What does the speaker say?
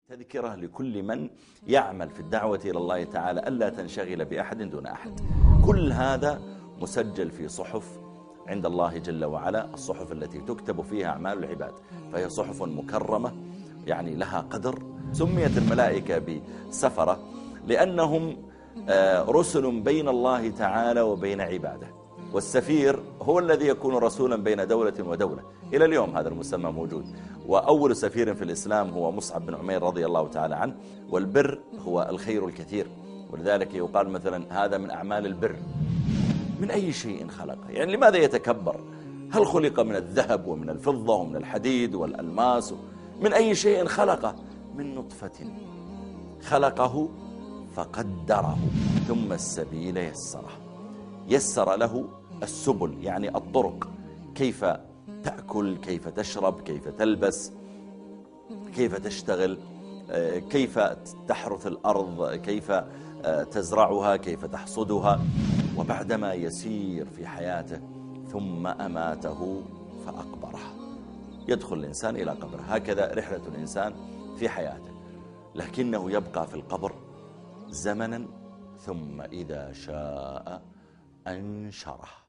تذكرة لكل من يعمل في الدعوة إلى الله تعالى ألا تنشغل بأحد دون أحد. كل هذا مسجل في صحف عند الله جل وعلا، الصحف التي تكتب فيها أعمال العباد، فهي صحف مكرمة يعني لها قدر. سميت الملائكة بسفرة لأنهم رسل بين الله تعالى وبين عباده، والسفير هو الذي يكون رسولا بين دولة ودولة. إلى اليوم هذا المسمى موجود، وأول سفير في الإسلام هو مصعب بن عمير رضي الله تعالى عنه. والبر هو الخير الكثير، ولذلك يقال مثلا هذا من أعمال البر. من أي شيء خلقه؟ يعني لماذا يتكبر؟ هل خلق من الذهب ومن الفضة ومن الحديد والألماس؟ من أي شيء خلقه؟ من نطفة خلقه فقدره ثم السبيل يسره. يسر له السبل يعني الطرق، كيف تأكل، كيف تشرب، كيف تلبس، كيف تشتغل، كيف تحرث الأرض، كيف تزرعها، كيف تحصدها. وبعدما يسير في حياته ثم أماته فأقبره. يدخل الإنسان إلى قبره، هكذا رحلة الإنسان في حياته، لكنه يبقى في القبر زمنا ثم إذا شاء أنشره.